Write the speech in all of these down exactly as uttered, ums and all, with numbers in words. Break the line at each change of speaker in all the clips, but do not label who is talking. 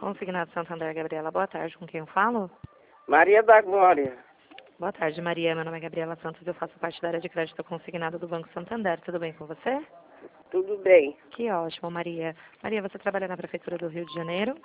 Consignado Santander, Gabriela. Boa tarde. Com quem eu falo?
Maria da Glória.
Boa tarde, Maria. Meu nome é Gabriela Santos. Eu faço parte da área de crédito consignado do Banco Santander. Tudo bem com você?
Tudo bem.
Que ótimo, Maria. Maria, você trabalha na Prefeitura do Rio de Janeiro?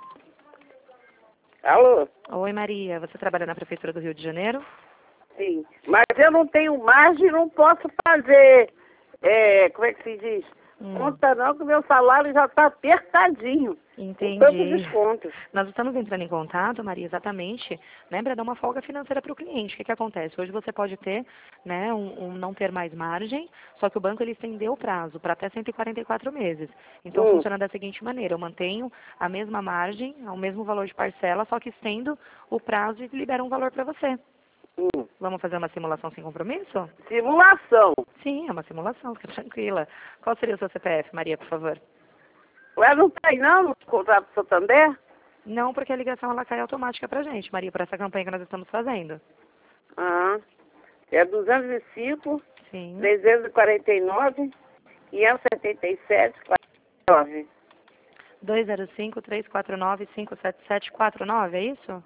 Alô?
Oi, Maria. Você trabalha na Prefeitura do Rio de Janeiro?
Sim. Mas eu não tenho margem, não posso fazer, é, como é que se diz?
Hum.
Conta não, que o meu salário já está apertadinho.
Entendi.
Com tantos descontos.
Nós estamos entrando em contato, Maria, exatamente, né, para dar uma folga financeira para o cliente. O que, que acontece? Hoje você pode ter, né, um, um não ter mais margem, só que o banco ele estendeu o prazo para até cento e quarenta e quatro meses. Então
Hum.
funciona da seguinte maneira: eu mantenho a mesma margem, o mesmo valor de parcela, só que estendo o prazo e libero um valor para você.
Hum.
Vamos fazer uma simulação sem compromisso?
Simulação.
Sim, é uma simulação, fica tranquila. Qual seria o seu C P F, Maria, por favor?
Ué, não tem não no contrato do Santander?
Não, porque a ligação ela cai automática pra gente, Maria, por essa campanha que nós estamos fazendo.
Ah, é duzentos e cinco,
Sim.
trezentos e quarenta e nove, quinhentos e setenta e sete, quarenta e nove.
dois zero cinco, três quatro nove, cinco sete sete quatro nove, é isso?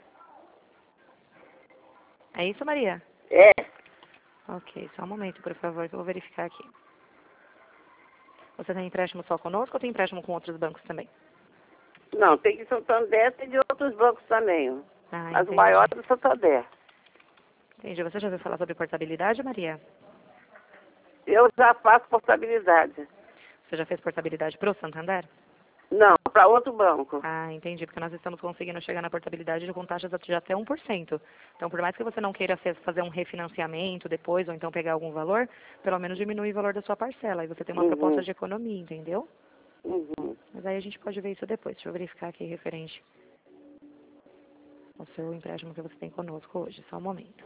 É isso, Maria?
É.
Ok, só um momento, por favor, que eu vou verificar aqui. Você tem empréstimo só conosco ou tem empréstimo com outros bancos também?
Não, tem que Santander, tem de outros bancos também.
Ah,
Mas
entendi.
o maior é do Santander.
Entendi. Você já ouviu falar sobre portabilidade, Maria?
Eu já faço portabilidade.
Você já fez portabilidade pro Santander?
Não, para outro banco.
Ah, entendi, porque nós estamos conseguindo chegar na portabilidade com taxas de até um por cento. Então, por mais que você não queira fazer um refinanciamento depois, ou então pegar algum valor, pelo menos diminui o valor da sua parcela. E você tem uma
Uhum.
proposta de economia, entendeu?
Uhum.
Mas aí a gente pode ver isso depois. Deixa eu verificar aqui referente ao seu empréstimo que você tem conosco hoje. Só um momento.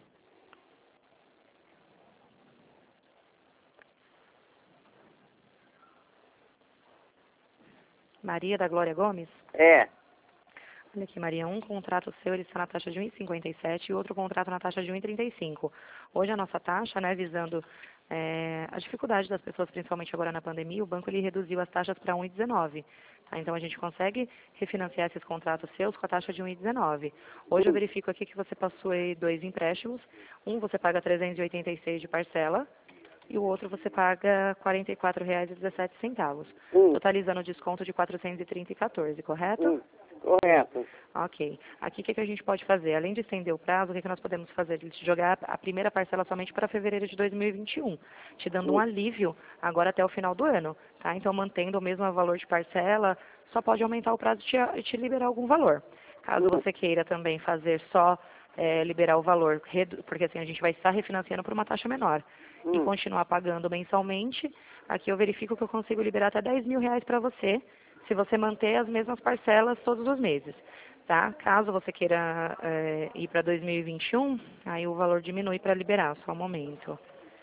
Maria da Glória Gomes?
É.
Olha aqui, Maria, um contrato seu ele está na taxa de um vírgula cinquenta e sete e outro contrato na taxa de um vírgula trinta e cinco. Hoje a nossa taxa, né, visando é, a dificuldade das pessoas, principalmente agora na pandemia, o banco ele reduziu as taxas para um vírgula dezenove. Tá? Então a gente consegue refinanciar esses contratos seus com a taxa de um vírgula dezenove. Hoje eu verifico aqui que você possui dois empréstimos. Um você paga trezentos e oitenta e seis de parcela e o outro você paga quarenta e quatro reais e dezessete centavos,
Hum.
totalizando o desconto de quatrocentos e trinta e quatorze, correto?
Hum. Correto.
Ok. Aqui o que, que a gente pode fazer? Além de estender o prazo, o que, que nós podemos fazer? De jogar a primeira parcela somente para fevereiro de dois mil e vinte e um, te dando um
Hum.
alívio agora até o final do ano. Tá? Então, mantendo o mesmo valor de parcela, só pode aumentar o prazo e te, e te liberar algum valor. Caso
Hum.
você queira também fazer só é, liberar o valor, porque assim a gente vai estar refinanciando por uma taxa menor e
Hum.
continuar pagando mensalmente, aqui eu verifico que eu consigo liberar até dez mil reais para você, se você manter as mesmas parcelas todos os meses. Tá? Caso você queira é, ir para dois mil e vinte e um, aí o valor diminui para liberar, só um momento.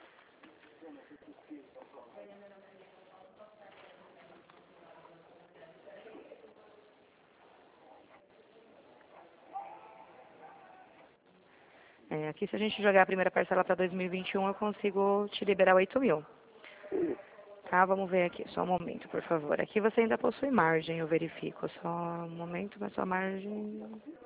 É, aqui se a gente jogar a primeira parcela para dois mil e vinte e um, eu consigo te liberar oito mil. Tá, vamos ver aqui, só um momento, por favor. Aqui você ainda possui margem, eu verifico. Só um momento, mas sua margem...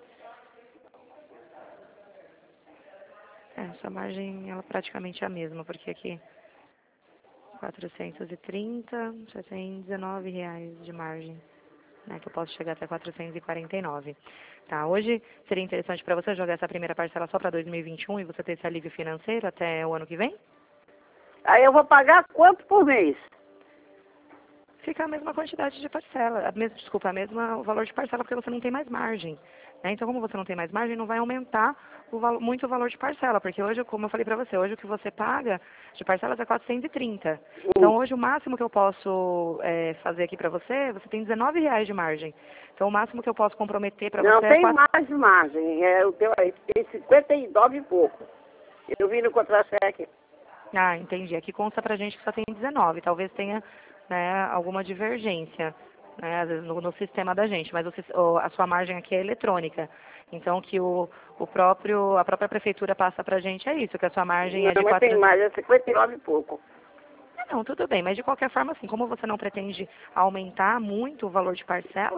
É, sua margem, ela praticamente é a mesma, porque aqui quatrocentos e trinta, você tem dezenove reais de margem, né, que eu posso chegar até quatrocentos e quarenta e nove. Tá, hoje seria interessante para você jogar essa primeira parcela só para dois mil e vinte e um e você ter esse alívio financeiro até o ano que vem?
Aí eu vou pagar quanto por mês?
Fica a mesma quantidade de parcela, a mesma, desculpa, a mesma o valor de parcela, porque você não tem mais margem. Né? Então, como você não tem mais margem, não vai aumentar o valo, muito o valor de parcela, porque hoje, como eu falei para você, hoje o que você paga de parcelas é quatrocentos e trinta. Então, hoje o máximo que eu posso é, fazer aqui para você, você tem dezenove reais de margem. Então, o máximo que eu posso comprometer para
Não
você
tem
é... quatro...
mais margem. É, o teu aí tem cinquenta e nove e pouco. Eu vi no contra-cheque.
Ah, entendi. Aqui consta pra gente que só tem dezenove. Talvez tenha, né, alguma divergência, né, às vezes no, no sistema da gente, mas o, o, a sua margem aqui é eletrônica. Então, que o, o próprio, a própria prefeitura passa pra gente é isso, que a sua margem
Não,
é de
mas tem
quatro...
mais, é cinquenta e nove e pouco.
Não, tudo bem, mas de qualquer forma, assim, como você não pretende aumentar muito o valor de parcela,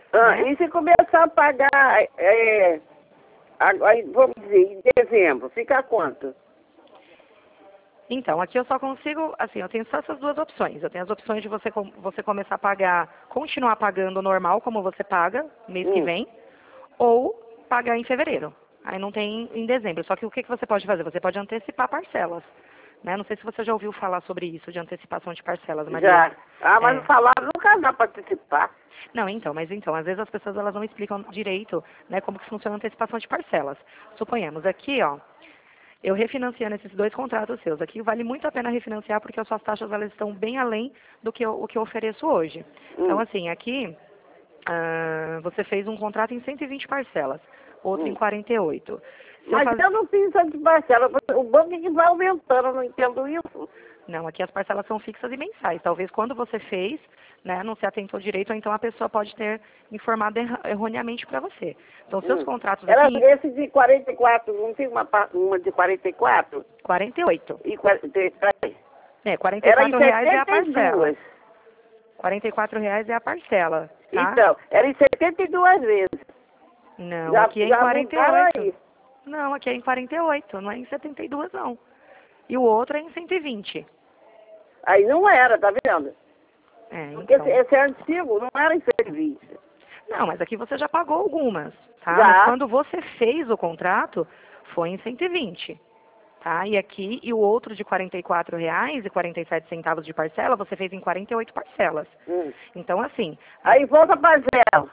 Ah,
né?
e se começar a pagar, é, agora, vamos dizer, em dezembro, fica quanto?
Então, aqui eu só consigo, assim, eu tenho só essas duas opções. Eu tenho as opções de você, com- você começar a pagar, continuar pagando normal, como você paga, mês que
Hum,
vem, ou pagar em fevereiro. Aí não tem em dezembro. Só que o que, que você pode fazer? Você pode antecipar parcelas. Né? Não sei se você já ouviu falar sobre isso, de antecipação de parcelas, Maria.
já. Ah, mas
É.
não falaram, nunca dá para participar.
Não, então, mas então, às vezes as pessoas elas não explicam direito, né, como que funciona a antecipação de parcelas. Suponhamos, aqui, ó, eu refinanciando esses dois contratos seus. Aqui vale muito a pena refinanciar porque as suas taxas elas estão bem além do que eu, o que eu ofereço hoje. Então,
Hum,
assim, aqui ah, você fez um contrato em cento e vinte parcelas, outro em
hum.
quarenta e oito. Se eu
Mas
faz...
eu não fiz essa de parcela, o banco é que vai aumentando, eu não entendo isso.
Não, aqui as parcelas são fixas e mensais. Talvez quando você fez, né, não se atentou direito, ou então a pessoa pode ter informado erra- erroneamente para você. Então, seus
Hum.
contratos
Era
aqui,
esse de quarenta e quatro, não tem uma, pa- uma de quarenta e quatro?
quarenta e oito.
E quarenta, peraí.
É, quarenta e
Era em
quatro reais é a
setenta e
parcela.
duas.
quarenta e quatro reais é a parcela, tá?
Então, era em setenta e duas vezes.
Não,
Já,
aqui é em
já
quarenta e
mudaram
oito.
aí.
Não, aqui é em quarenta e oito, não é em setenta e dois não. E o outro é em cento e vinte.
Aí não era, tá vendo?
É,
Porque esse,
então.
esse é antigo, não era em serviço.
Não, mas aqui você já pagou algumas, tá? Mas
Já.
quando você fez o contrato, foi em cento e vinte, tá? E aqui, e o outro de quarenta e quatro reais e quarenta e sete centavos de parcela, você fez em quarenta e oito parcelas.
Hum.
Então, assim,
Aí volta pra zero.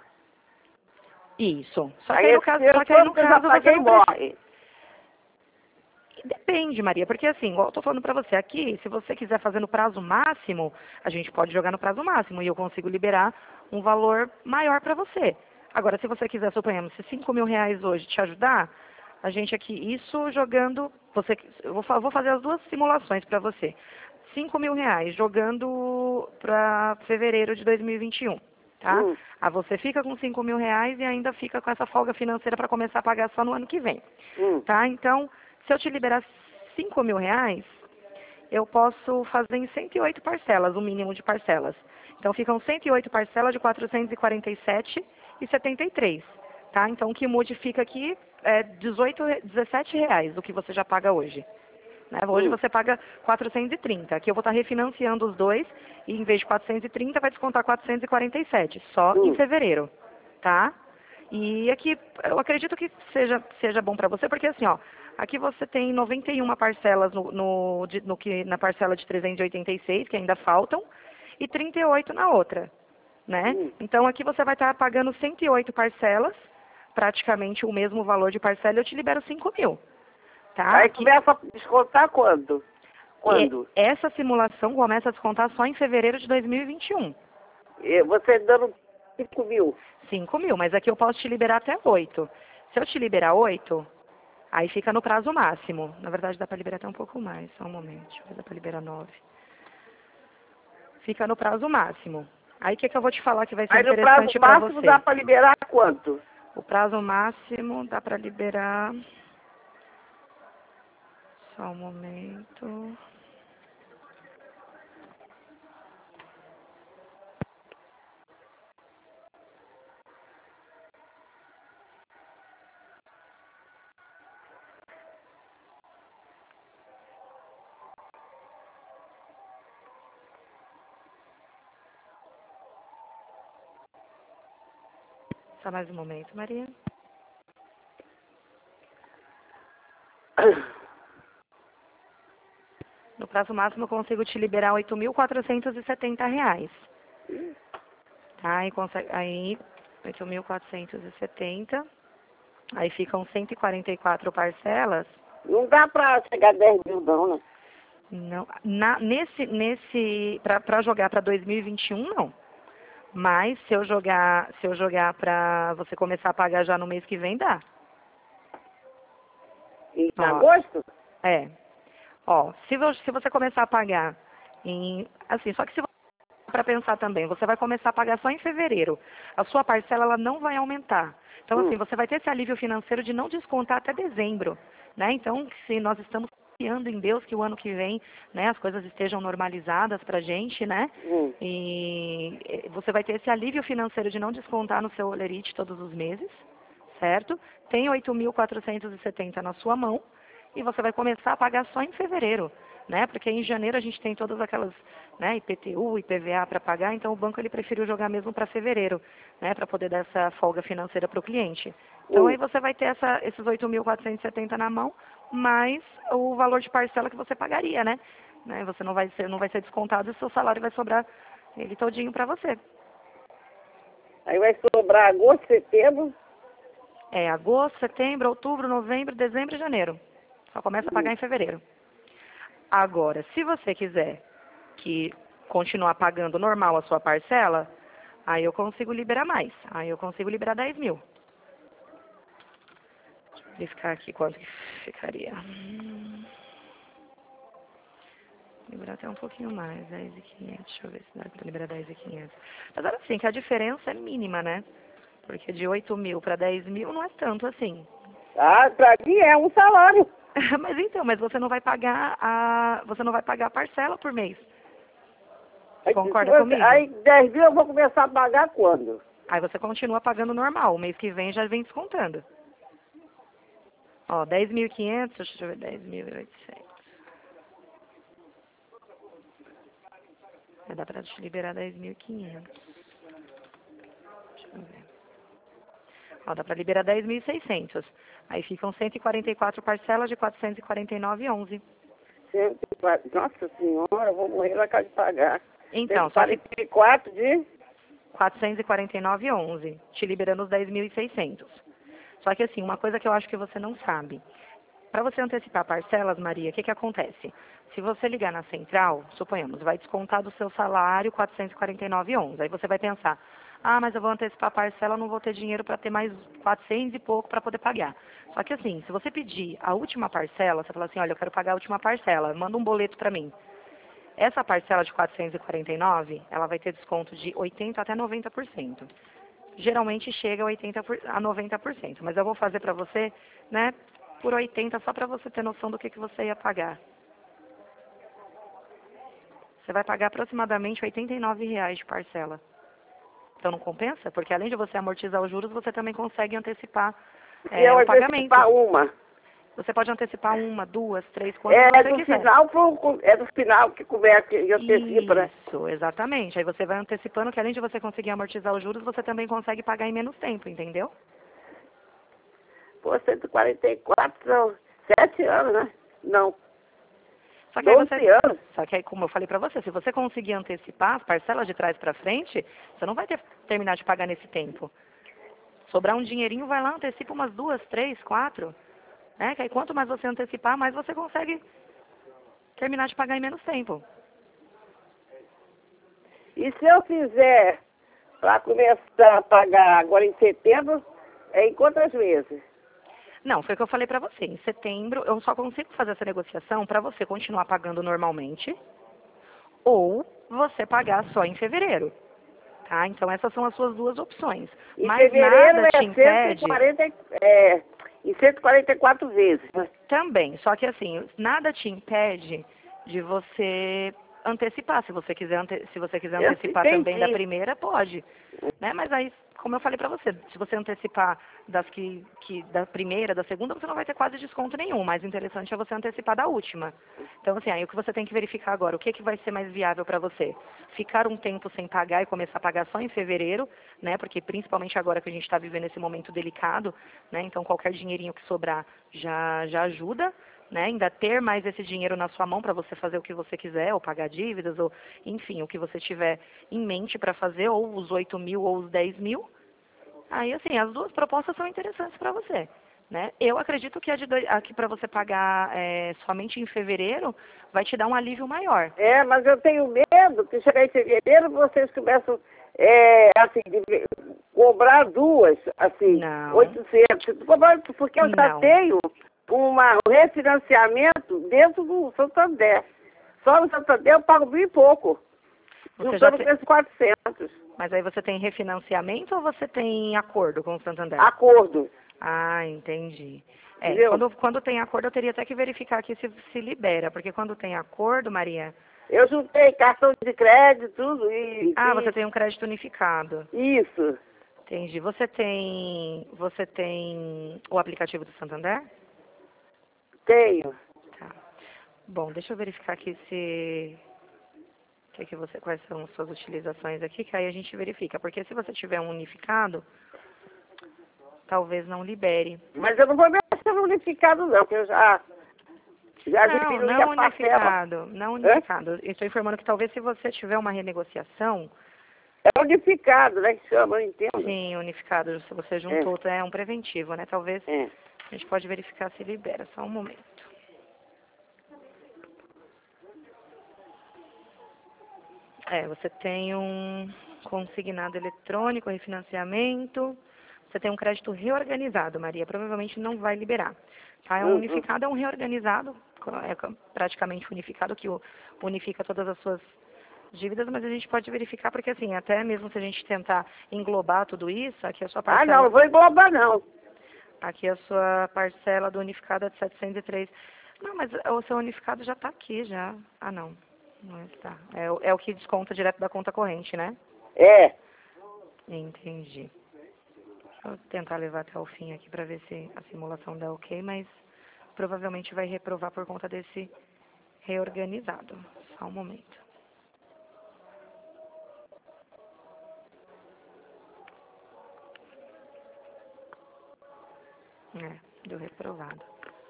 isso. Só que
Aí
aí no
esse
caso,
dinheiro
só que aí
todo
no
que eu já
caso você
paguei
não precisa.
morre.
Depende, Maria, porque assim, igual eu tô falando pra você aqui, se você quiser fazer no prazo máximo, a gente pode jogar no prazo máximo e eu consigo liberar um valor maior pra você. Agora, se você quiser, suponhamos, se cinco mil reais hoje te ajudar, a gente aqui, isso jogando, você, eu vou, fa- vou fazer as duas simulações pra você. Cinco mil reais jogando pra fevereiro de dois mil e vinte e um, tá?
Hum.
Aí você fica com cinco mil reais e ainda fica com essa folga financeira para começar a pagar só no ano que vem.
Hum.
Tá? Então, se eu te liberar cinco mil reais, eu posso fazer em cento e oito parcelas, o mínimo de parcelas. Então, ficam cento e oito parcelas de quatrocentos e quarenta e sete reais e setenta e três. Tá? Então, o que modifica aqui é dezoito, re- dezessete reais, o que você já paga hoje. Né? Hoje
Hum.
você paga quatrocentos e trinta. Aqui eu vou estar refinanciando os dois e em vez de quatrocentos e trinta vai descontar quatrocentos e quarenta e sete, só em
Hum.
fevereiro. Tá? E aqui, eu acredito que seja, seja bom para você, porque assim, ó, aqui você tem noventa e uma parcelas no, no, de- no que, na parcela de trezentos e oitenta e seis, que ainda faltam, e trinta e oito na outra, né?
Hum.
Então aqui você vai estar pagando cento e oito parcelas, praticamente o mesmo valor de parcela, e eu te libero cinco mil, tá?
Aí
Aqui,
começa a descontar quando?
e
Quando?
essa simulação começa a descontar só em fevereiro de dois mil e vinte e um.
E você dando cinco mil.
cinco mil, mas aqui eu posso te liberar até oito. Se eu te liberar oito, aí fica no prazo máximo. Na verdade, dá para liberar até um pouco mais. Só um momento. Deixa eu ver, dá para liberar nove. Fica no prazo máximo. Aí o que, que eu vou te falar que vai ser
Aí no prazo
interessante para
máximo dá
você?
para liberar quanto?
O prazo máximo dá para liberar... Só um momento. Só mais um momento, Maria. No prazo máximo eu consigo te liberar oito mil quatrocentos e setenta reais. Tá? Aí, consegue, aí oito mil quatrocentos e setenta. Aí ficam cento e quarenta e quatro parcelas.
Não dá para chegar a dez mil não, né?
Não, na, nesse, nesse, para jogar para dois mil e vinte e um não. Mas se eu jogar, se eu jogar para você começar a pagar já no mês que vem, dá.
Em
Ó,
agosto?
é. Ó, se, vo- se você começar a pagar em, assim, só que se para pensar também, você vai começar a pagar só em fevereiro. A sua parcela ela não vai aumentar. Então
Hum.
assim, você vai ter esse alívio financeiro de não descontar até dezembro, né? Então, se nós estamos confiando em Deus que o ano que vem, né, as coisas estejam normalizadas pra gente, né?
Hum.
E você vai ter esse alívio financeiro de não descontar no seu Olerite todos os meses, certo? Tem oito mil quatrocentos e setenta na sua mão e você vai começar a pagar só em fevereiro, né? Porque em janeiro a gente tem todas aquelas, né, I P T U, I P V A para pagar, então o banco ele preferiu jogar mesmo para fevereiro, né, para poder dar essa folga financeira para o cliente. Então
Hum.
aí você vai ter essa, esses oito mil quatrocentos e setenta na mão, mais o valor de parcela que você pagaria, né? né? Você não vai ser, não vai ser descontado e o seu salário vai sobrar ele todinho para você.
Aí vai sobrar agosto, setembro.
É agosto, setembro, outubro, novembro, dezembro e janeiro. Só começa a pagar
Hum.
em fevereiro. Agora, se você quiser que continuar pagando normal a sua parcela, aí eu consigo liberar mais. Aí eu consigo liberar dez mil. Deixa eu verificar aqui quanto que ficaria. Hum. Liberar até um pouquinho mais, dez mil e quinhentos. Deixa eu ver se dá para liberar dez mil e quinhentos. Mas olha assim, que a diferença é mínima, né? Porque de oito mil para dez mil não é tanto assim.
Ah, pra mim é um salário.
Mas então, mas você não vai pagar a, você não vai pagar a parcela por mês. Você
Aí,
concorda
você-
comigo?
aí dez mil eu vou começar a pagar quando?
Aí você continua pagando normal. O mês que vem já vem descontando. Ó, dez mil e quinhentos, deixa eu ver, dez mil e oitocentos. Vai dar pra te liberar dez mil e quinhentos. Deixa eu ver. Ó, dá pra liberar dez mil e seiscentos. Aí ficam cento e quarenta e quatro parcelas de quatrocentos e quarenta e nove vírgula onze.
cento e quatro. Nossa senhora, eu vou morrer na casa de pagar.
Então, só que
quarenta e quatro de...
quatrocentos e quarenta e nove vírgula onze, te liberando os dez mil e seiscentos. Só que assim, uma coisa que eu acho que você não sabe. Para você antecipar parcelas, Maria, o que que acontece? Se você ligar na central, suponhamos, vai descontar do seu salário quatrocentos e quarenta e nove vírgula onze. Aí você vai pensar, ah, mas eu vou antecipar a parcela, não vou ter dinheiro para ter mais quatrocentos e pouco para poder pagar. Só que assim, se você pedir a última parcela, você fala assim, olha, eu quero pagar a última parcela, manda um boleto para mim. Essa parcela de quatrocentos e quarenta e nove, ela vai ter desconto de oitenta até noventa por cento. Geralmente chega a oitenta a noventa por cento, mas eu vou fazer para você, né, por oitenta só para você ter noção do que que você ia pagar. Você vai pagar aproximadamente oitenta e nove reais de parcela. Então não compensa? Porque além de você amortizar os juros, você também consegue antecipar
E
é,
eu
o pagamento.
antecipar uma.
Você pode antecipar uma, duas, três, quantas
É
você
do
quiser.
final pro, é do final que começa e antecipa, né?
Isso, exatamente. Aí você vai antecipando que além de você conseguir amortizar os juros, você também consegue pagar em menos tempo, entendeu?
Pô, cento e quarenta e quatro são sete anos, né? Não,
Só que aí
doze
você,
anos.
só que aí, como eu falei pra você, se você conseguir antecipar as parcelas de trás pra frente, você não vai ter terminar de pagar nesse tempo. Sobrar um dinheirinho, vai lá, antecipa umas duas, três, quatro, né? Que aí quanto mais você antecipar, mais você consegue terminar de pagar em menos tempo.
E se eu fizer para começar a pagar agora em setembro, é em quantas vezes?
Não, foi o que eu falei pra você. Em setembro, eu só consigo fazer essa negociação pra você continuar pagando normalmente ou você pagar só em fevereiro. Tá? Então essas são as suas duas opções.
Em
Mas
fevereiro
nada
é
te impede.
cento e quarenta, é, em cento e quarenta e quatro vezes, né?
Também, só que assim, nada te impede de você antecipar. Se você quiser, ante se você quiser
Eu
antecipar também da
entendi.
primeira, pode. Né? Mas aí, como eu falei pra você, se você antecipar das que, que da primeira, da segunda, você não vai ter quase desconto nenhum. O mais interessante é você antecipar da última. Então, assim, aí o que você tem que verificar agora, o que, que vai ser mais viável pra você? Ficar um tempo sem pagar e começar a pagar só em fevereiro, né? Porque principalmente agora que a gente está vivendo esse momento delicado, né? Então qualquer dinheirinho que sobrar já, já ajuda, né? Ainda ter mais esse dinheiro na sua mão para você fazer o que você quiser, ou pagar dívidas, ou enfim, o que você tiver em mente para fazer, ou os oito mil ou os dez mil. Aí, assim, as duas propostas são interessantes para você. Né? Eu acredito que a, de dois, a que para você pagar é, somente em fevereiro vai te dar um alívio maior.
É, mas eu tenho medo que chegar em fevereiro vocês começam, é, assim, de cobrar duas, assim,
Não.
oitocentos. Porque eu já
Não.
tenho uma, um refinanciamento dentro do Santander. Só no Santander eu pago mil e pouco.
Você já
Juntando
te...
com esses quatrocentos.
Mas aí você tem refinanciamento ou você tem acordo com o Santander?
Acordo.
Ah, entendi. É,
Entendeu?
quando, quando tem acordo, eu teria até que verificar aqui se se libera, porque quando tem acordo, Maria...
Eu juntei cartão de crédito, tudo, e
Ah,
fiz
você tem um crédito unificado.
isso.
Entendi. Você tem, você tem o aplicativo do Santander?
Tenho.
Tá. Bom, deixa eu verificar aqui se... Que que você, quais são as suas utilizações aqui, que aí a gente verifica. Porque se você tiver um unificado, talvez não libere.
Mas eu não vou mexer no unificado, não, porque eu já, já
Não,
diminuí
não
a parcela.
unificado, não unificado. Eu estou informando que talvez se você tiver uma renegociação,
É unificado, né, que chama, eu entendo.
sim, unificado, se você
É,
juntou, é um preventivo, né? Talvez
é.
a gente pode verificar se libera, só um momento. É, você tem um consignado eletrônico, refinanciamento, você tem um crédito reorganizado, Maria, provavelmente não vai liberar. Tá? É um
Hum, hum.
unificado, é um reorganizado, é praticamente unificado, que o- unifica todas as suas dívidas, mas a gente pode verificar, porque assim, até mesmo se a gente tentar englobar tudo isso, aqui a sua
Ah, não,
parcela,
não vou englobar, não.
aqui a sua parcela do unificado é de setecentos e três. Não, mas o seu unificado já está aqui, já. Ah, não. Não está. É, o- é o que desconta direto da conta corrente, né?
É.
Entendi. Deixa eu tentar levar até o fim aqui para ver se a simulação dá ok, mas provavelmente vai reprovar por conta desse reorganizado. Só um momento. É, deu reprovado.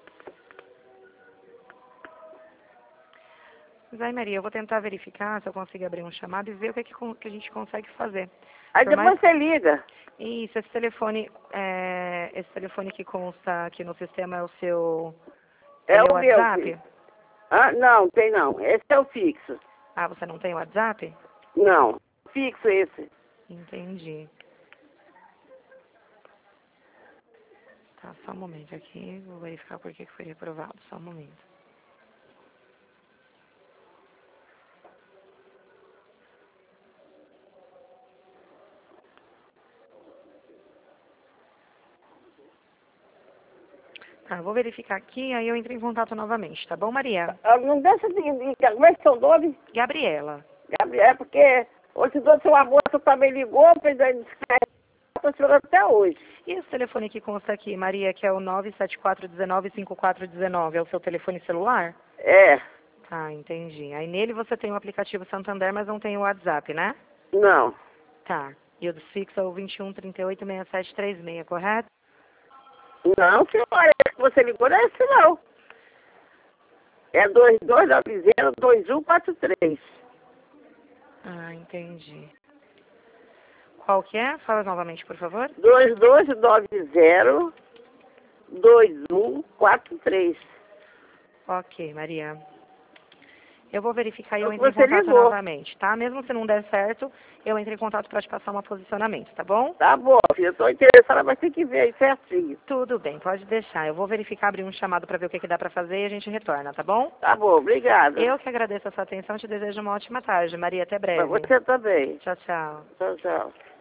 Mas aí, Maria, eu vou tentar verificar se eu consigo abrir um chamado e ver o que, que, con- que a gente consegue fazer.
Aí
Por mais...
depois você liga.
Isso, esse telefone, é, esse telefone que consta aqui no sistema é o seu...
É
Ele é o
o meu,
WhatsApp?
filho. Ah, não, tem não. Esse é o fixo.
Ah, você não tem o WhatsApp?
Não, fixo esse.
Entendi. Tá, só um momento aqui, vou verificar por que que foi reprovado, só um momento. Tá, vou verificar aqui, aí eu entro em contato novamente, tá bom, Maria?
Ah, não deixa de ligar. Como é que é o nome?
Gabriela.
Gabriel, porque hoje do seu amor também ligou, fez a descarga. Estou esperando até hoje.
E esse telefone que consta aqui, Maria, que é o nove sete quatro um nove cinco quatro um nove, é o seu telefone celular?
É,
Tá, entendi. Aí nele você tem o aplicativo Santander, mas não tem o WhatsApp, né?
não.
Tá. E o do fixo é o vinte e um, trinta e oito, sessenta e sete, trinta e seis, correto?
Não, senhora, esse que você ligou não é esse não. É dois dois nove zero, dois um quatro três.
Ah, entendi. Qual que é? Fala novamente, por favor.
dois dois nove zero, dois um quatro três.
Ok, Maria. Eu vou verificar e eu
É o que
entro em
você
contato
ligou.
novamente, tá? Mesmo se não der certo, eu entro em contato para te passar um posicionamento, tá bom?
Tá bom, filha, eu tô interessada, mas tem que ver aí certinho.
Tudo bem, pode deixar. Eu vou verificar, abrir um chamado para ver o que, que dá para fazer e a gente retorna, tá bom?
Tá bom, obrigada.
Eu que agradeço a sua atenção e te desejo uma ótima tarde. Maria, até
Pra
breve.
você também.
Tchau, tchau.
Tchau, tchau.